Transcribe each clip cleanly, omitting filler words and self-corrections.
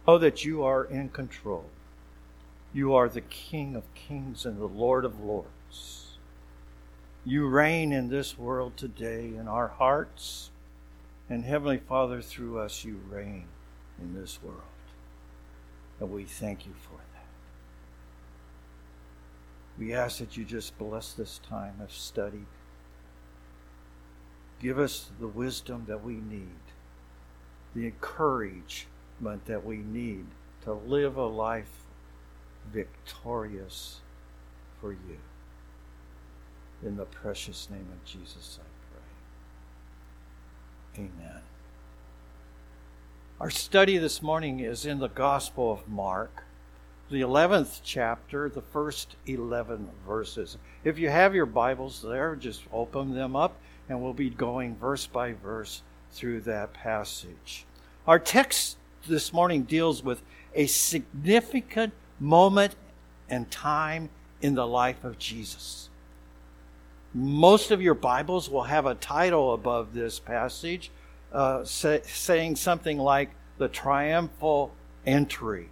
Oh, that you are in control. You are the King of kings and the Lord of lords. You reign in this world today in our hearts. And Heavenly Father, through us you reign in this world. And we thank you for that. We ask that you just bless this time of study. Give us the wisdom that we need, the encouragement that we need to live a life victorious for you. In the precious name of Jesus, I pray. Amen. Our study this morning is in the Gospel of Mark, the 11th chapter, the first 11 verses. If you have your Bibles there, just open them up, and we'll be going verse by verse through that passage. Our text this morning deals with a significant moment and time in the life of Jesus. Most of your Bibles will have a title above this passage saying something like the triumphal entry.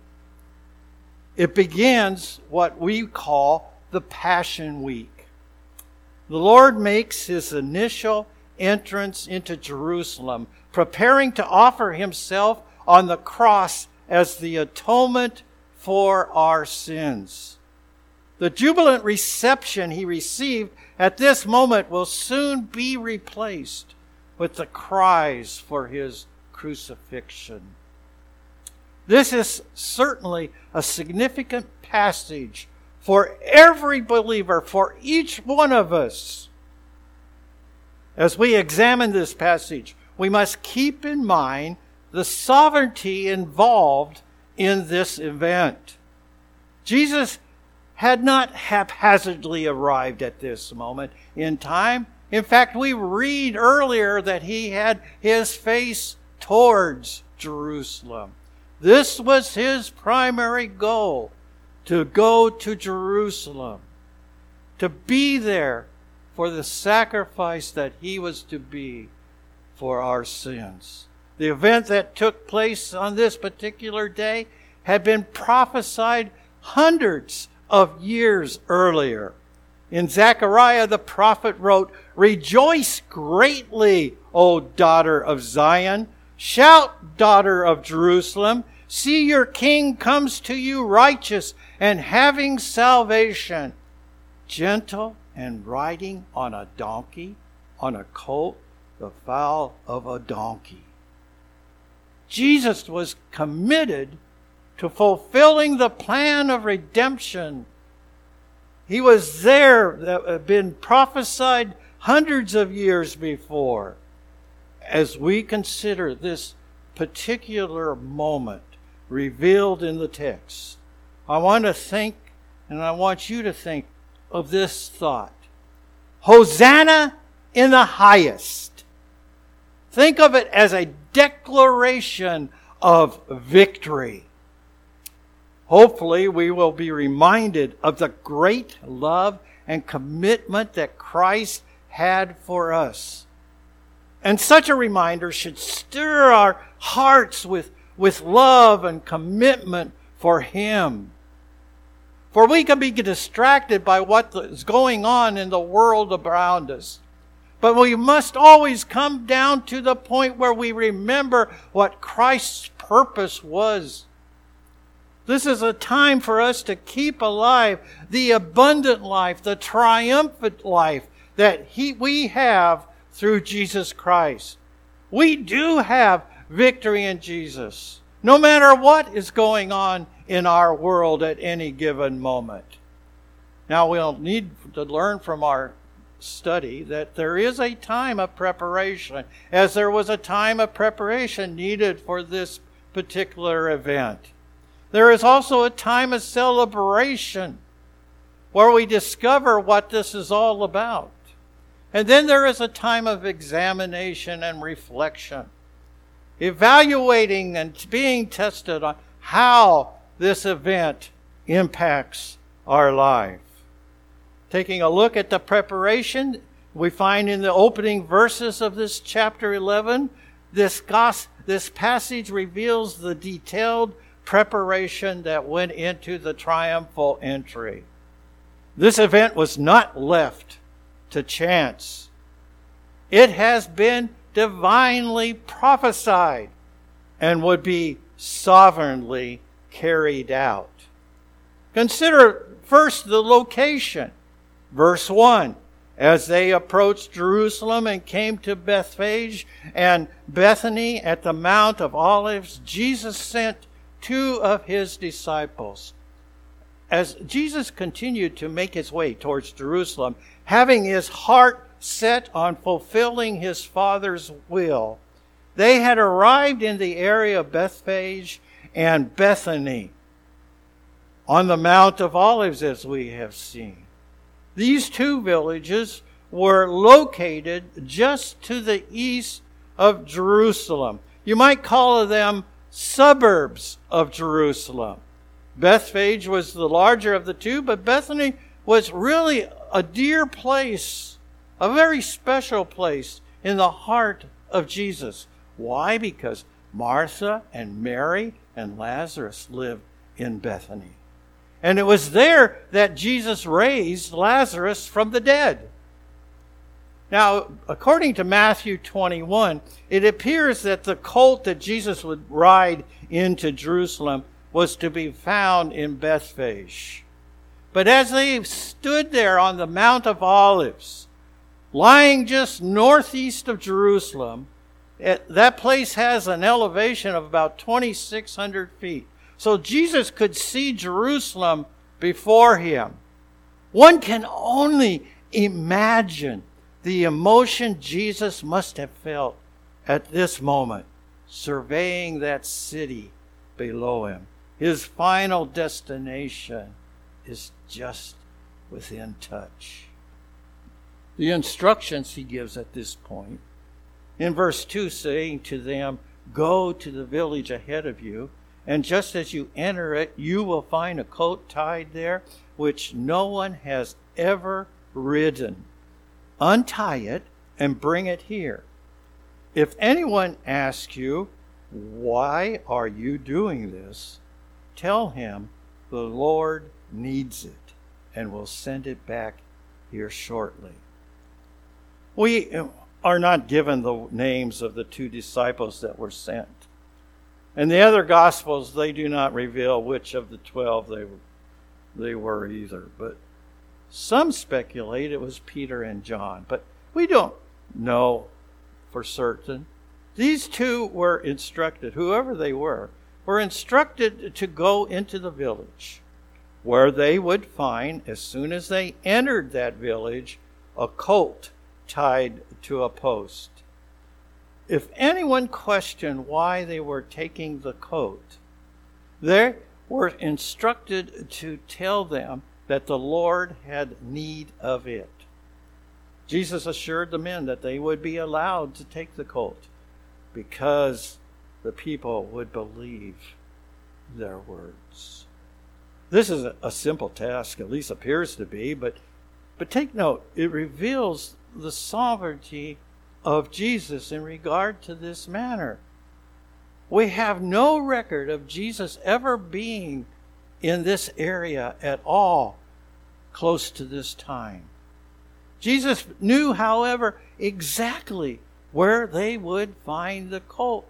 It begins what we call the Passion Week. The Lord makes his initial entrance into Jerusalem, preparing to offer himself on the cross as the atonement for our sins. The jubilant reception he received at this moment will soon be replaced with the cries for his crucifixion. This is certainly a significant passage for every believer, for each one of us. As we examine this passage, we must keep in mind the sovereignty involved in this event. Jesus had not haphazardly arrived at this moment in time. In fact, we read earlier that he had his face towards Jerusalem. This was his primary goal, to go to Jerusalem, to be there for the sacrifice that he was to be for our sins. The event that took place on this particular day had been prophesied hundreds of years earlier. In Zechariah, the prophet wrote, "Rejoice greatly, O daughter of Zion. Shout, daughter of Jerusalem. See, your king comes to you righteous and having salvation, gentle and riding on a donkey, on a colt, the foal of a donkey." Jesus was committed to fulfilling the plan of redemption. He was there, that had been prophesied hundreds of years before. As we consider this particular moment revealed in the text, I want to think, and I want you to think of this thought. Hosanna in the highest. Think of it as a declaration of victory. Hopefully, we will be reminded of the great love and commitment that Christ had for us. And such a reminder should stir our hearts with love and commitment for Him. For we can be distracted by what is going on in the world around us. But we must always come down to the point where we remember what Christ's purpose was. This is a time for us to keep alive the abundant life, the triumphant life that we have through Jesus Christ. We do have victory in Jesus, no matter what is going on in our world at any given moment. Now, we'll need to learn from our study that there is a time of preparation, as there was a time of preparation needed for this particular event. There is also a time of celebration where we discover what this is all about. And then there is a time of examination and reflection, evaluating and being tested on how this event impacts our life. Taking a look at the preparation, we find in the opening verses of this chapter 11, this passage reveals the detailed preparation that went into the triumphal entry. This event was not left to chance. It has been divinely prophesied and would be sovereignly carried out. Consider first the location. Verse 1, as they approached Jerusalem and came to Bethphage and Bethany at the Mount of Olives, Jesus sent 2 of his disciples. As Jesus continued to make his way towards Jerusalem, having his heart set on fulfilling his Father's will, they had arrived in the area of Bethphage and Bethany on the Mount of Olives, as we have seen. These 2 villages were located just to the east of Jerusalem. You might call them suburbs of Jerusalem. Bethphage was the larger of the 2, but Bethany was really a dear place, a very special place in the heart of Jesus. Why? Because Martha and Mary and Lazarus lived in Bethany. And it was there that Jesus raised Lazarus from the dead. Now, according to Matthew 21, it appears that the colt that Jesus would ride into Jerusalem was to be found in Bethphage. But as they stood there on the Mount of Olives, lying just northeast of Jerusalem, that place has an elevation of about 2,600 feet. So Jesus could see Jerusalem before him. One can only imagine the emotion Jesus must have felt at this moment, surveying that city below him. His final destination is just within touch. The instructions he gives at this point, in verse 2, saying to them, "Go to the village ahead of you, and just as you enter it, you will find a colt tied there, which no one has ever ridden. Untie it and bring it here. If anyone asks you, 'Why are you doing this?' tell him the Lord needs it and will send it back here shortly." We are not given the names of the 2 disciples that were sent. In the other Gospels, they do not reveal which of the 12 they were either. But some speculate it was Peter and John. But we don't know for certain. These 2 were instructed, whoever they were instructed to go into the village, where they would find, as soon as they entered that village, a colt tied to a post. If anyone questioned why they were taking the coat, they were instructed to tell them that the Lord had need of it. Jesus assured the men that they would be allowed to take the colt because the people would believe their words. This is a simple task, at least appears to be, but take note, it reveals the sovereignty of Jesus in regard to this matter. We have no record of Jesus ever being in this area at all close to this time. Jesus knew, however, exactly where they would find the colt.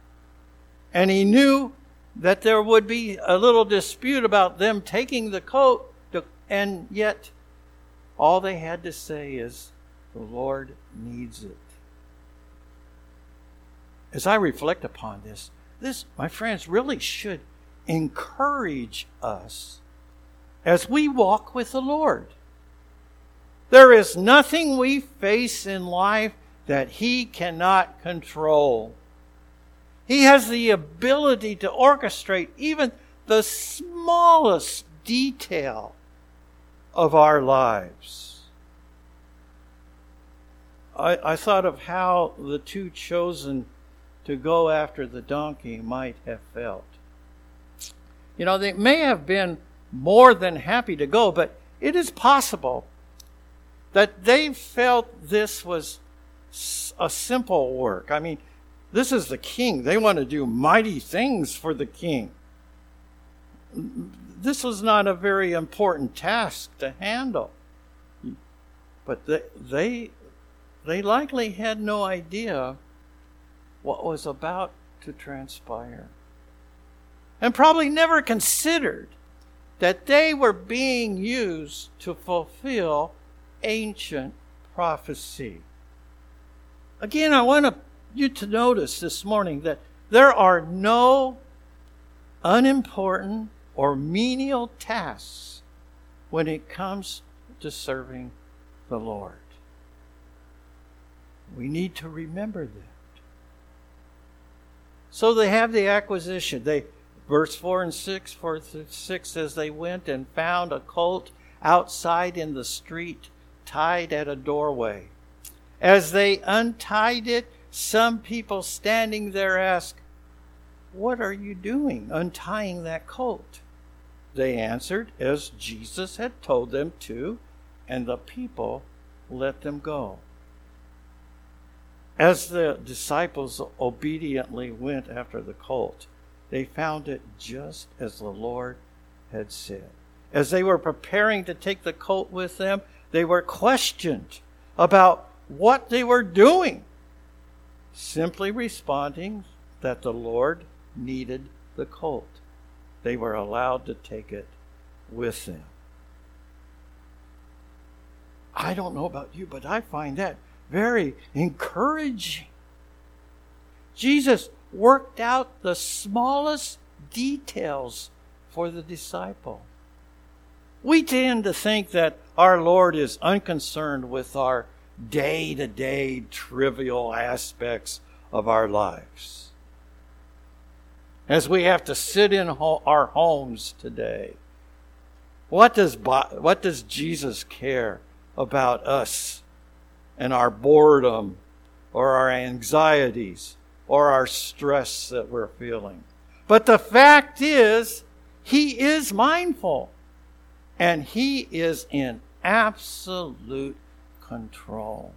And he knew that there would be a little dispute about them taking the coat, and yet all they had to say is, "The Lord needs it." As I reflect upon this, my friends, really should encourage us as we walk with the Lord. There is nothing we face in life that He cannot control. He has the ability to orchestrate even the smallest detail of our lives. I thought of how the 2 chosen to go after the donkey might have felt. They may have been more than happy to go, but it is possible that they felt this was a simple work. This is the king. They want to do mighty things for the king. this was not a very important task to handle. But they likely had no idea what was about to transpire. And probably never considered that they were being used to fulfill ancient prophecy. Again, I want you to notice this morning that there are no unimportant or menial tasks when it comes to serving the Lord. We need to remember that. So they have the acquisition. Verse 4 and 6 says, they went and found a colt outside in the street, tied at a doorway. As they untied it, some people standing there asked, "What are you doing, untying that colt?" They answered as Jesus had told them to, and the people let them go. As the disciples obediently went after the colt, they found it just as the Lord had said. As they were preparing to take the colt with them, they were questioned about what they were doing, simply responding that the Lord needed the colt. They were allowed to take it with them. I don't know about you, but I find that very encouraging. Jesus worked out the smallest details for the disciple. We tend to think that our Lord is unconcerned with our day-to-day trivial aspects of our lives. As we have to sit in our homes today, what does Jesus care about us and our boredom or our anxieties or our stress that we're feeling? But the fact is, He is mindful, and He is in absolute control.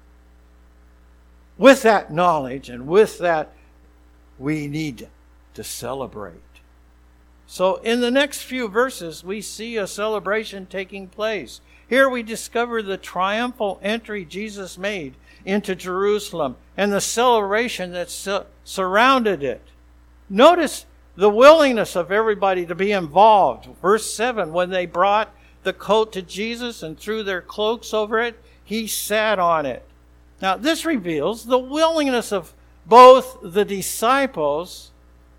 With that knowledge and with that, we need to celebrate. So in the next few verses, we see a celebration taking place. Here we discover the triumphal entry Jesus made into Jerusalem and the celebration that surrounded it. Notice the willingness of everybody to be involved. Verse 7, when they brought the coat to Jesus and threw their cloaks over it, He sat on it. Now this reveals the willingness of both the disciples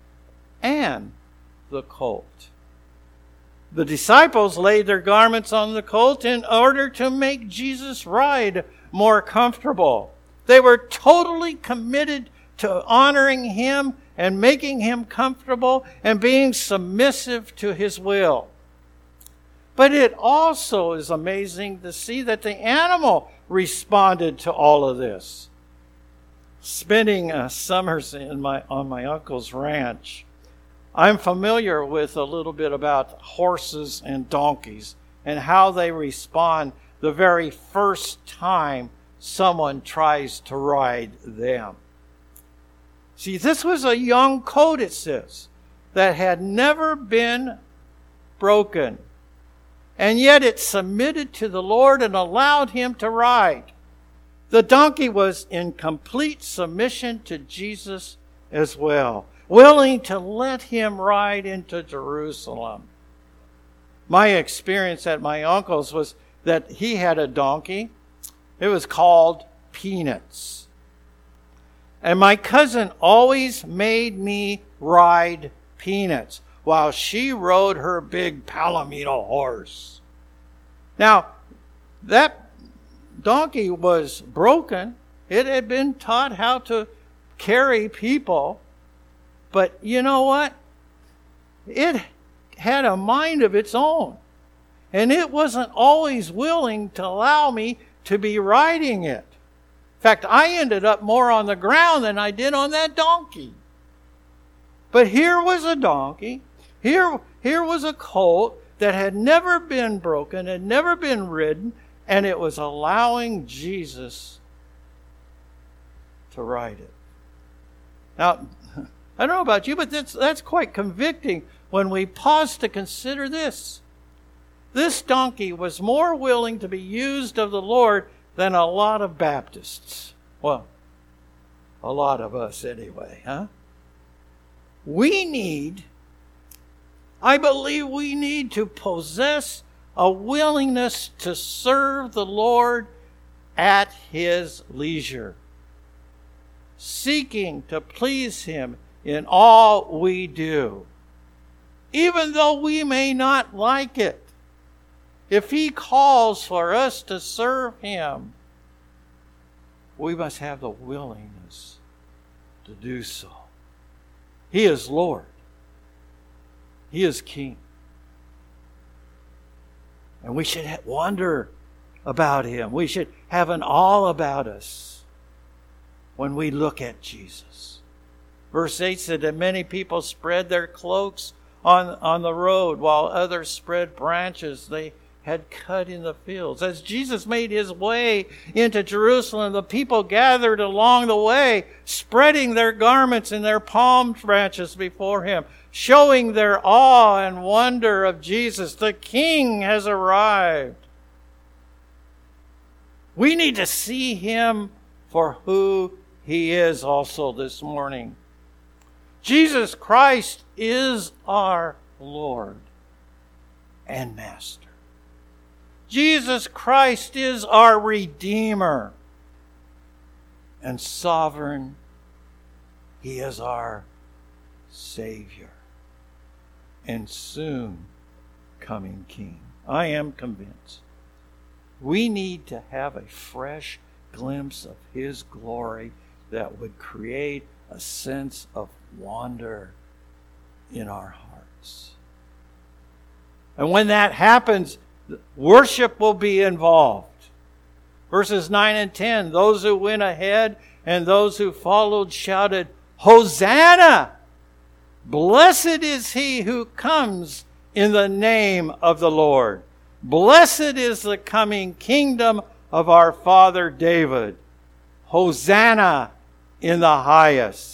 and the colt. The disciples laid their garments on the colt in order to make Jesus' ride more comfortable. They were totally committed to honoring Him and making Him comfortable and being submissive to His will. But it also is amazing to see that the animal responded to all of this. Spending summers on my uncle's ranch, I'm familiar with a little bit about horses and donkeys and how they respond the very first time someone tries to ride them. See, this was a young colt, it says, that had never been broken. And yet it submitted to the Lord and allowed Him to ride. The donkey was in complete submission to Jesus as well, willing to let Him ride into Jerusalem. My experience at my uncle's was that he had a donkey. It was called Peanuts. And my cousin always made me ride Peanuts while she rode her big Palomino horse. Now, that donkey was broken. It had been taught how to carry people. But you know what? It had a mind of its own. And it wasn't always willing to allow me to be riding it. In fact, I ended up more on the ground than I did on that donkey. But here was a donkey. Here was a colt that had never been broken, had never been ridden, and it was allowing Jesus to ride it. Now, I don't know about you, but that's quite convicting when we pause to consider this. This donkey was more willing to be used of the Lord than a lot of Baptists. Well, a lot of us anyway, huh? I believe we need to possess a willingness to serve the Lord at His leisure, seeking to please Him in all we do, even though we may not like it. If He calls for us to serve Him, we must have the willingness to do so. He is Lord. He is King. And we should wonder about Him. We should have an awe about us when we look at Jesus. Verse 8 said that many people spread their cloaks on the road, while others spread branches they had cut in the fields. As Jesus made His way into Jerusalem, the people gathered along the way, spreading their garments and their palm branches before Him, showing their awe and wonder of Jesus. The King has arrived. We need to see Him for who He is also this morning. Jesus Christ is our Lord and Master. Jesus Christ is our Redeemer and Sovereign. He is our Savior and soon coming King. I am convinced we need to have a fresh glimpse of His glory that would create a sense of wonder in our hearts. And when that happens, worship will be involved. Verses 9 and 10, those who went ahead and those who followed shouted, Hosanna! Blessed is He who comes in the name of the Lord. Blessed is the coming kingdom of our father David. Hosanna in the highest.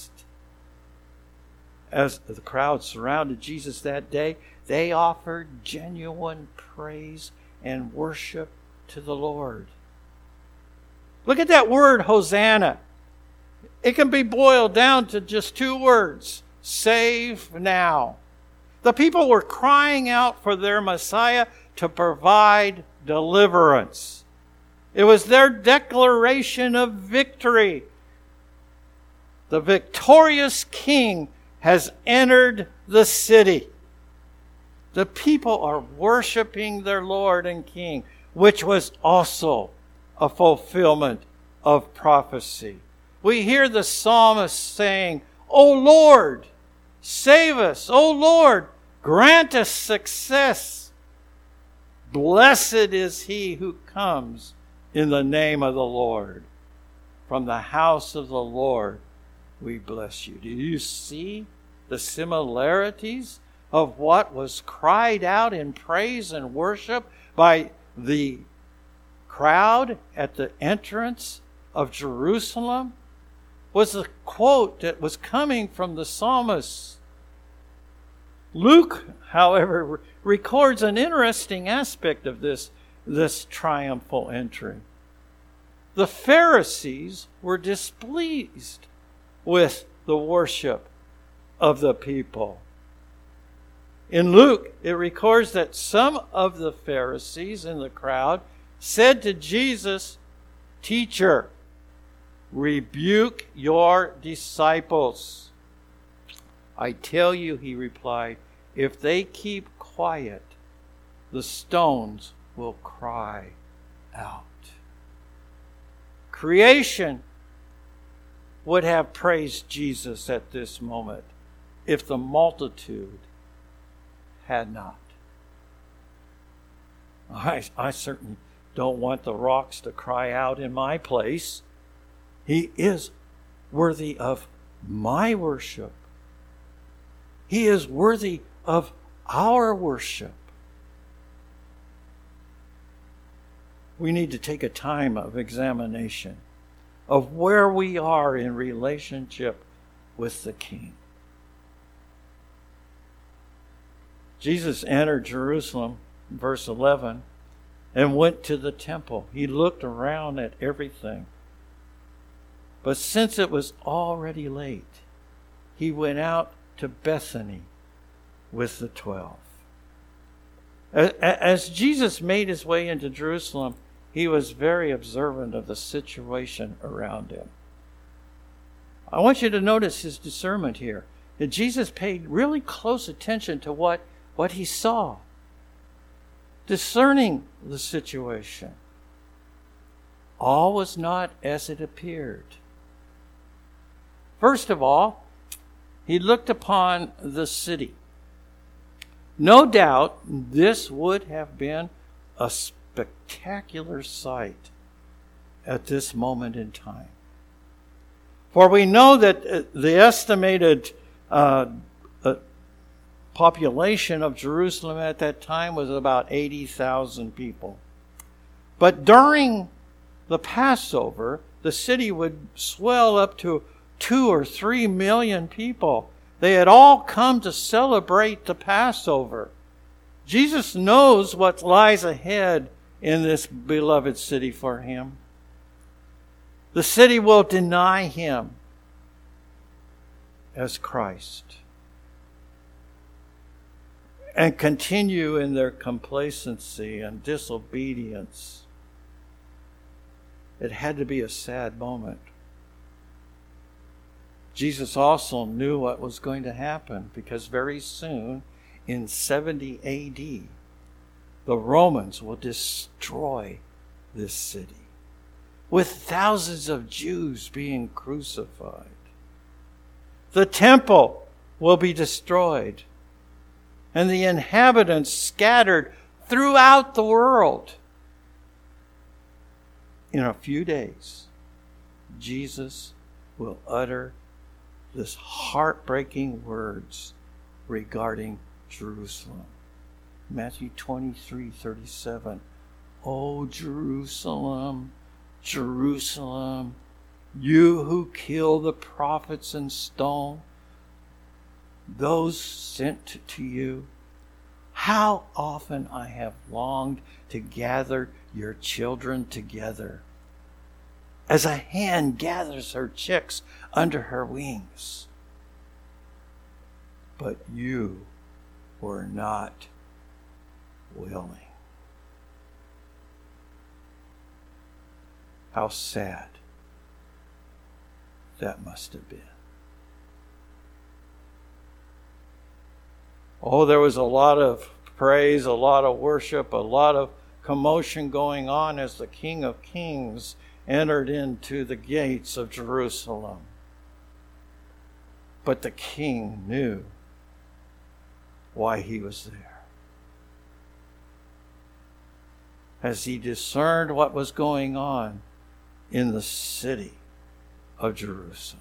As the crowd surrounded Jesus that day, they offered genuine praise and worship to the Lord. Look at that word, Hosanna. It can be boiled down to just two words. Save now. The people were crying out for their Messiah to provide deliverance. It was their declaration of victory. The victorious King has entered the city. The people are worshiping their Lord and King, which was also a fulfillment of prophecy. We hear the psalmist saying, O Lord, save us. O Lord, grant us success. Blessed is He who comes in the name of the Lord. From the house of the Lord we bless you. Do you see the similarities of what was cried out in praise and worship by the crowd at the entrance of Jerusalem? Was the quote that was coming from the psalmist. Luke, however, records an interesting aspect of this triumphal entry. The Pharisees were displeased with the worship of the people. In Luke, it records that some of the Pharisees in the crowd said to Jesus, Teacher, rebuke your disciples. I tell you, he replied, if they keep quiet, the stones will cry out. Creation would have praised Jesus at this moment if the multitude had not. I certainly don't want the rocks to cry out in my place. He is worthy of my worship. He is worthy of our worship. We need to take a time of examination of where we are in relationship with the King. Jesus entered Jerusalem, verse 11, and went to the temple. He looked around at everything. But since it was already late, he went out to Bethany with the 12. As Jesus made his way into Jerusalem, he was very observant of the situation around him. I want you to notice his discernment here. That Jesus paid really close attention to what he saw, discerning the situation. All was not as it appeared. First of all, he looked upon the city. No doubt this would have been a spectacular sight at this moment in time. For we know that the estimated population of Jerusalem at that time was about 80,000 people. But during the Passover, the city would swell up to 2 or 3 million people. They had all come to celebrate the Passover. Jesus knows what lies ahead in this beloved city for him. The city will deny him as Christ and continue in their complacency and disobedience. It had to be a sad moment. Jesus also knew what was going to happen because very soon, in 70 A.D., the Romans will destroy this city, with thousands of Jews being crucified. The temple will be destroyed, and the inhabitants scattered throughout the world. In a few days, Jesus will utter this heartbreaking words regarding Jerusalem. Matthew 23:37. "O Jerusalem, Jerusalem, you who kill the prophets and stone those sent to you, how often I have longed to gather your children together, as a hen gathers her chicks under her wings. But you were not willing." How sad that must have been. Oh, there was a lot of praise, a lot of worship, a lot of commotion going on as the King of Kings entered into the gates of Jerusalem. But the king knew why he was there. As he discerned what was going on in the city of Jerusalem,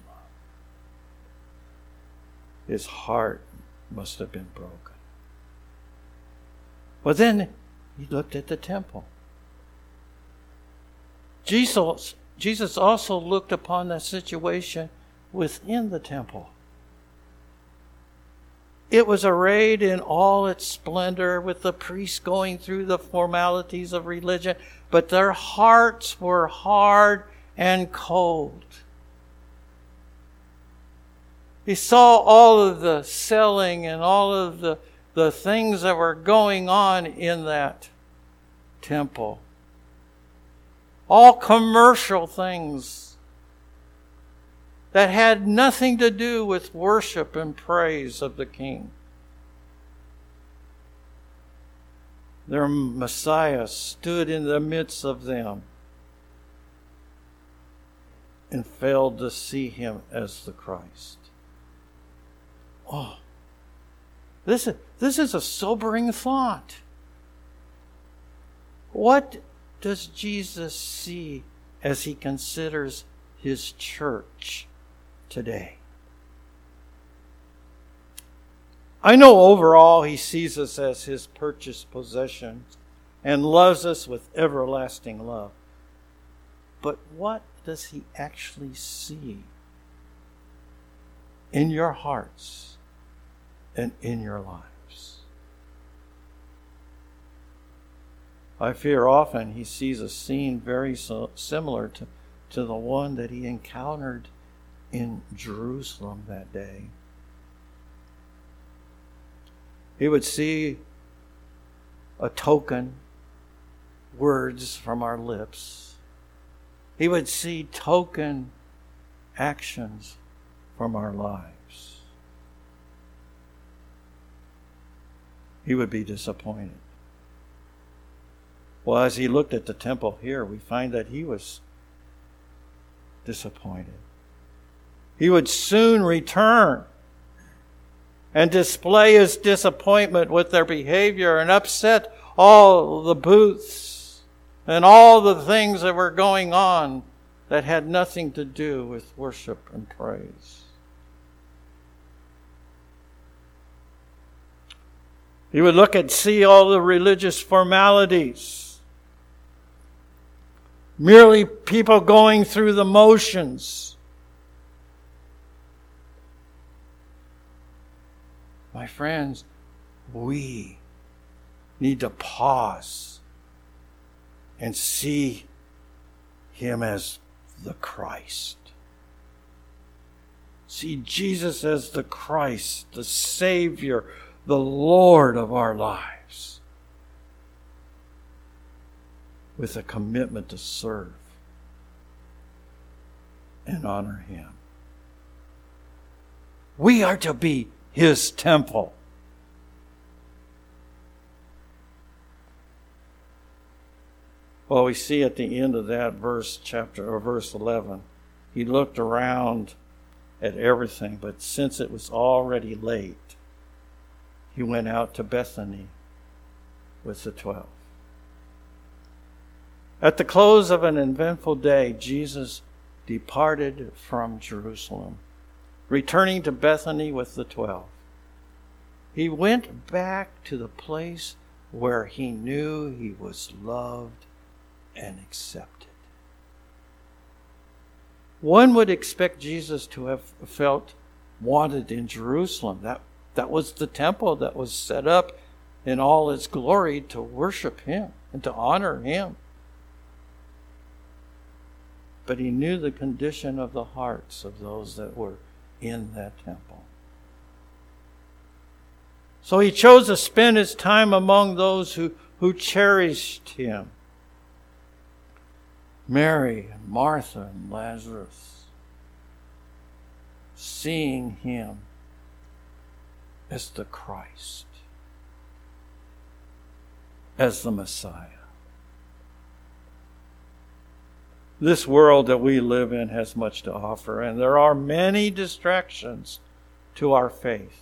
his heart must have been broken. But then he looked at the temple. Jesus also looked upon the situation within the temple. It was arrayed in all its splendor, with the priests going through the formalities of religion, but their hearts were hard and cold. He saw all of the selling and all of the things that were going on in that temple. All commercial things that had nothing to do with worship and praise of the King. Their Messiah stood in the midst of them and failed to see him as the Christ. Oh, this is a sobering thought. What does Jesus see as he considers his church today? I know overall he sees us as his purchased possession and loves us with everlasting love. But what does he actually see in your hearts and in your lives? I fear often he sees a scene very similar to the one that he encountered in Jerusalem that day. He would see a token, words from our lips. He would see token actions from our lives. He would be disappointed. Well, as he looked at the temple here, we find that he was disappointed. He would soon return and display his disappointment with their behavior and upset all the booths and all the things that were going on that had nothing to do with worship and praise. He would look and see all the religious formalities, merely people going through the motions. My friends, we need to pause and see him as the Christ. See Jesus as the Christ, the Savior, the Lord of our lives, with a commitment to serve and honor him. We are to be his temple. Well, we see at the end of that verse 11, he looked around at everything, but since it was already late, he went out to Bethany with the 12. At the close of an eventful day, Jesus departed from Jerusalem, returning to Bethany with the 12. He went back to the place where he knew he was loved and accepted. One would expect Jesus to have felt wanted in Jerusalem. That was the temple that was set up in all its glory to worship him and to honor him. But he knew the condition of the hearts of those that were in that temple. So he chose to spend his time among those who cherished him. Mary and Martha and Lazarus, seeing him as the Christ, as the Messiah. This world that we live in has much to offer, and there are many distractions to our faith.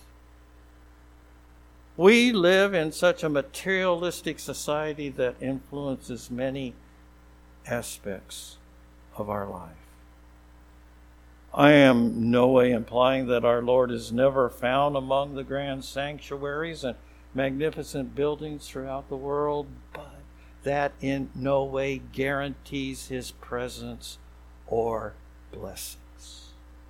We live in such a materialistic society that influences many aspects of our life. I am no way implying that our Lord is never found among the grand sanctuaries and magnificent buildings throughout the world, but that in no way guarantees his presence or blessings.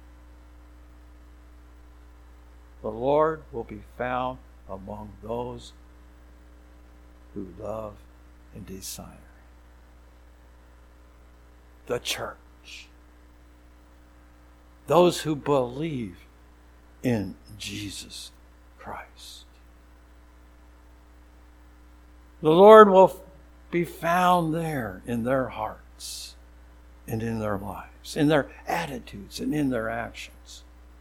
The Lord will be found among those who love and desire the church, those who believe in Jesus Christ. The Lord will be found there in their hearts and in their lives, in their attitudes and in their actions.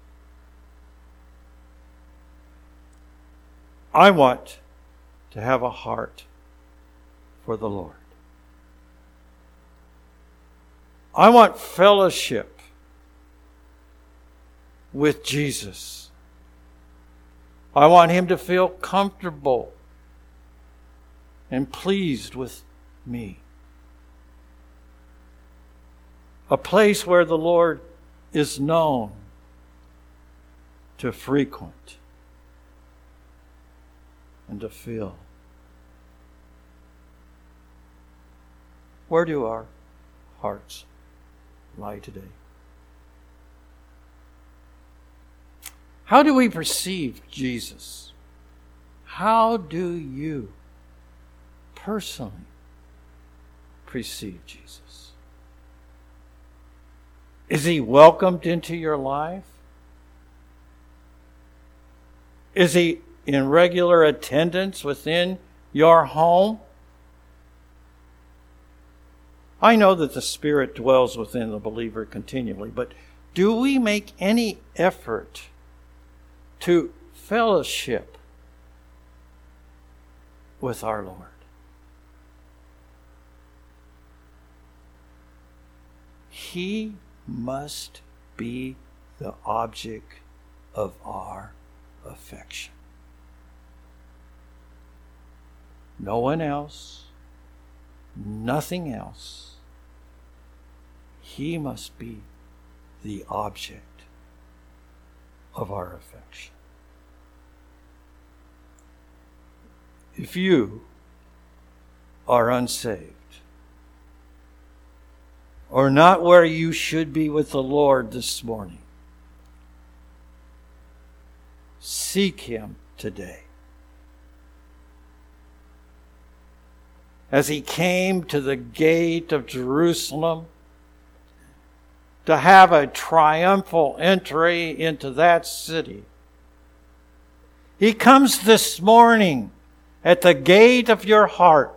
I want to have a heart for the Lord. I want fellowship with Jesus. I want him to feel comfortable and pleased with me. A place where the Lord is known to frequent and to fill. Where do our hearts lie today? How do we perceive Jesus? How do you personally receive Jesus? Is He welcomed into your life? Is He in regular attendance within your home? I know that the Spirit dwells within the believer continually, but do we make any effort to fellowship with our Lord? He must be the object of our affection. No one else, nothing else. He must be the object of our affection. If you are unsaved, or not where you should be with the Lord this morning, seek Him today. As He came to the gate of Jerusalem to have a triumphal entry into that city, He comes this morning at the gate of your heart,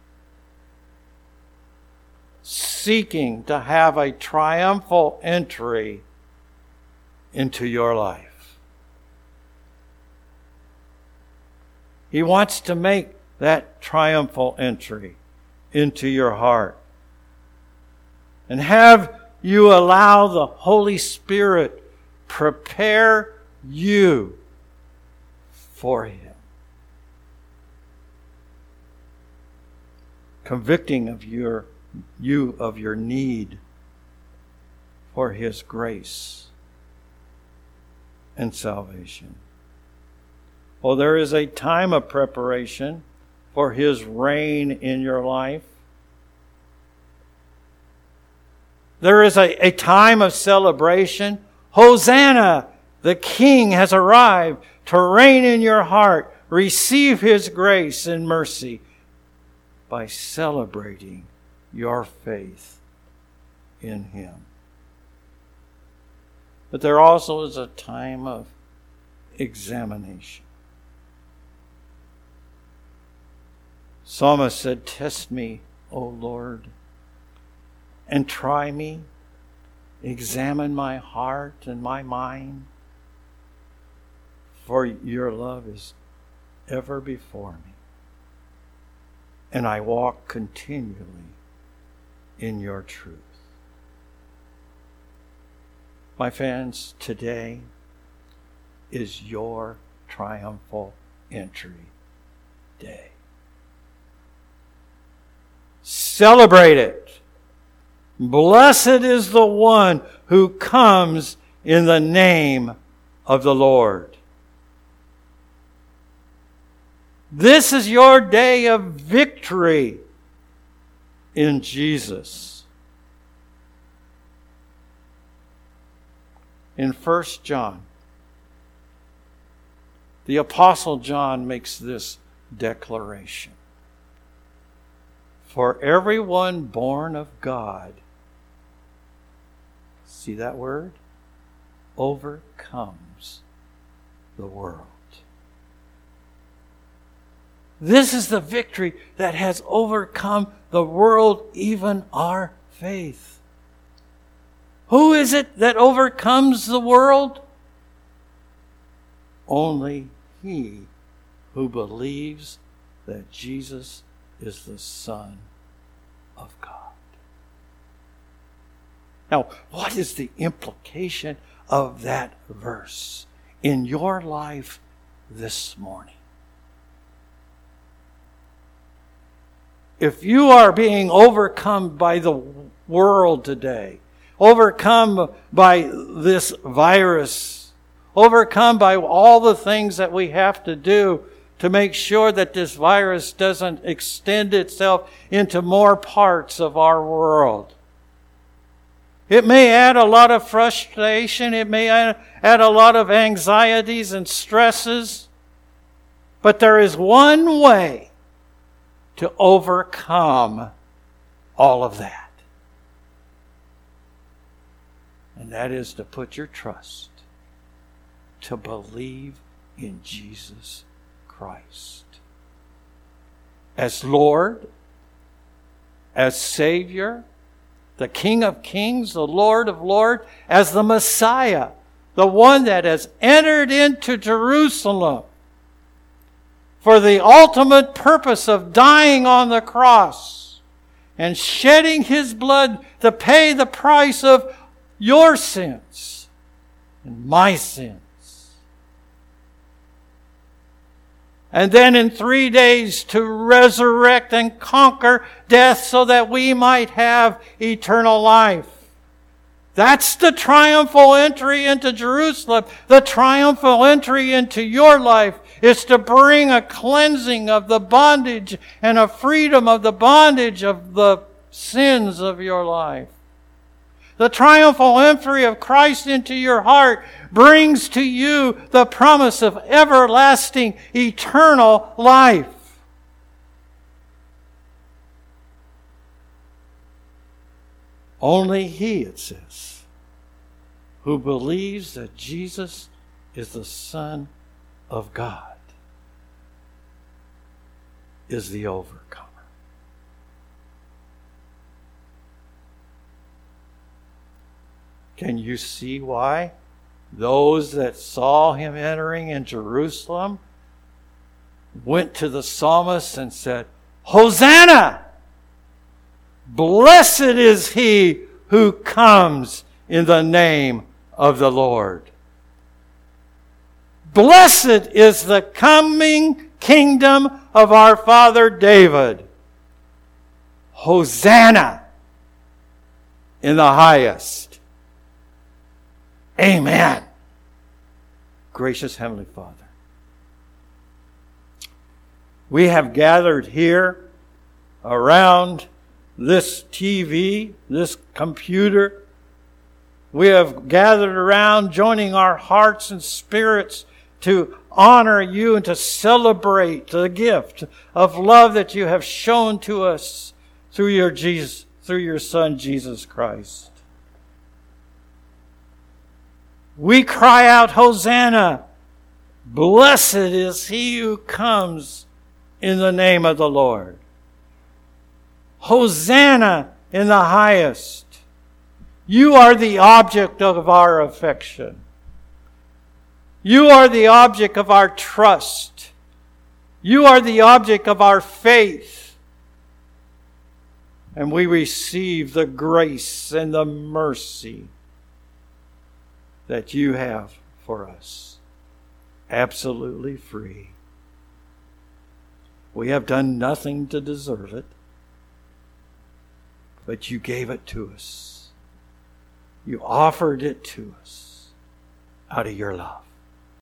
seeking to have a triumphal entry into your life. He wants to make that triumphal entry into your heart and have you allow the Holy Spirit prepare you for Him, convicting of you of your need for His grace and salvation. Oh, there is a time of preparation for His reign in your life. There is a time of celebration. Hosanna! The King has arrived to reign in your heart. Receive His grace and mercy by celebrating your faith in Him. But there also is a time of examination. Psalmist said, "Test me, O Lord, and try me. Examine my heart and my mind, for your love is ever before me, and I walk continually in your truth." My friends, today is your triumphal entry day. Celebrate it. Blessed is the one who comes in the name of the Lord. This is your day of victory in Jesus. In 1 John, the Apostle John makes this declaration. For everyone born of God, see that word? Overcomes the world. This is the victory that has overcome the world, even our faith. Who is it that overcomes the world? Only he who believes that Jesus is the Son of God. Now, what is the implication of that verse in your life this morning? If you are being overcome by the world today, overcome by this virus, overcome by all the things that we have to do to make sure that this virus doesn't extend itself into more parts of our world. It may add a lot of frustration. It may add a lot of anxieties and stresses. But there is one way to overcome all of that. And that is to put your trust, to believe in Jesus Christ as Lord, as Savior, the King of Kings, the Lord of Lords, as the Messiah, the one that has entered into Jerusalem for the ultimate purpose of dying on the cross and shedding His blood to pay the price of your sins and my sins. And then in 3 days to resurrect and conquer death so that we might have eternal life. That's the triumphal entry into Jerusalem. The triumphal entry into your life is to bring a cleansing of the bondage and a freedom of the bondage of the sins of your life. The triumphal entry of Christ into your heart brings to you the promise of everlasting, eternal life. Only he, it says, who believes that Jesus is the Son of God is the overcomer. Can you see why those that saw him entering in Jerusalem went to the psalmist and said, Hosanna! Blessed is he who comes in the name of the Lord. Blessed is the coming kingdom of our father David. Hosanna in the highest. Amen. Gracious Heavenly Father, we have gathered here around this TV, this computer. We have gathered around, joining our hearts and spirits to honor you and to celebrate the gift of love that you have shown to us through your Son, Jesus Christ. We cry out, Hosanna! Blessed is he who comes in the name of the Lord. Hosanna in the highest. You are the object of our affection. You are the object of our trust. You are the object of our faith. And we receive the grace and the mercy that you have for us. Absolutely free. We have done nothing to deserve it, but you gave it to us. You offered it to us out of your love.